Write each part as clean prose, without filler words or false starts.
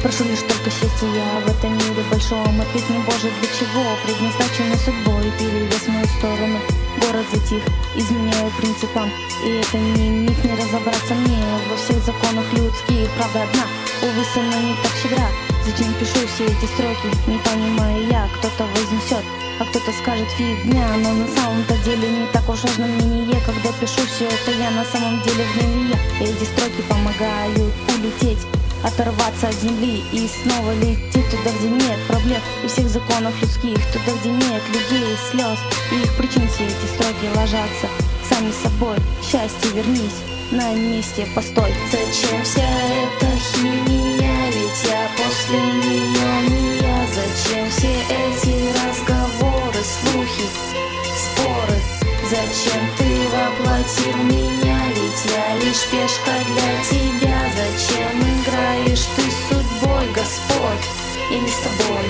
Прошу лишь только счастья в этом мире большом. Ответь мне, Боже, для чего предназначенный судьбой перевес мою сторону. Город затих, изменяю принципам, и это не миг, не разобраться мне во всех законах людских. Правда одна, увы, со мной не так щедра. Зачем пишу все эти строки, не понимаю я. Кто-то вознесет, а кто-то скажет фигня. Но на самом-то деле не так уж важно мнение. Когда пишу все это, я на самом деле в гневе я. Эти строки помогают улететь, оторваться от земли и снова лететь туда, где нет проблем и всех законов людских, туда, где нет людей, слез и их причин. Все эти строки ложатся сами собой. Счастье, вернись, на месте постой. Зачем вся эта химия, ведь я после нее не я. Зачем все эти разговоры, слухи, споры? Зачем ты воплотил меня, ведь я лишь пешка для тебя. Зачем играешь ты судьбой, Господь, я не с тобой.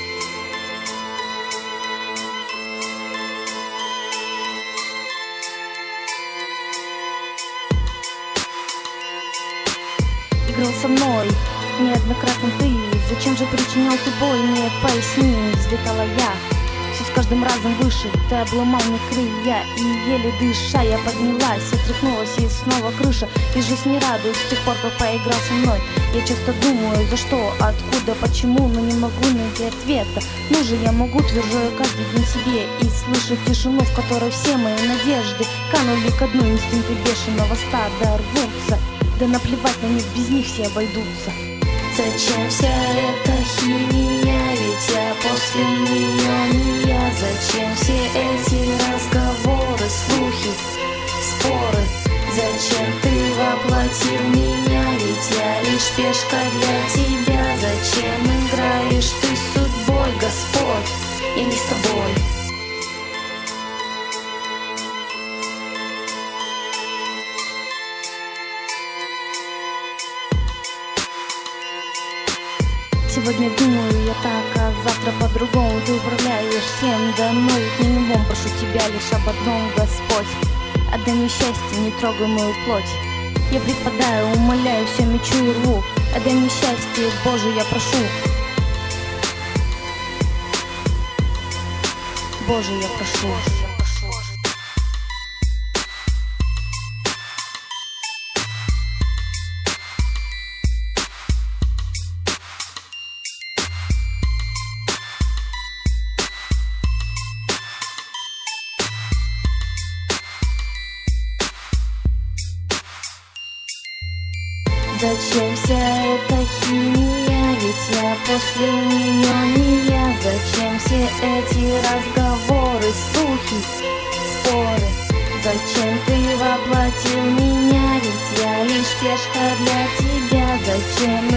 Играл со мной неоднократно ты. Зачем же причинял ты боль, мне поясни. Взлетала я все с каждым разом выше. Ты обломал мне крылья, и еле дыша я поднялась, отряхнулась, и снова крыша. И жизнь не радует с тех пор, как поиграл со мной. Я часто думаю, за что, откуда, почему, но не могу найти ответа. Ну же я могу, твержу я каждый день себе, и слышу тишину, в которой все мои надежды канули ко дну. Инстинкты бешеного стада рвутся, да наплевать на них, без них все обойдутся. Зачем вся эта химия, ведь я после нее не я. Зачем все эти разговоры, слухи, споры? Зачем ты воплотил меня, ведь я лишь пешка для тебя. Зачем играешь ты судьбой, Господь, я не с тобой. Сегодня думаю я так, а завтра по-другому. Ты управляешь всем, да мной дневом. Прошу тебя лишь об одном, Господь, отдай мне счастье, не трогай мою плоть. Я припадаю, умоляю, все мечу и рву. Отдай мне счастье, Боже, я прошу. Боже, я прошу. Зачем вся эта химия, ведь я после нее не я. Зачем все эти разговоры, слухи, споры? Зачем ты воплотил меня, ведь я лишь пешка для тебя. Зачем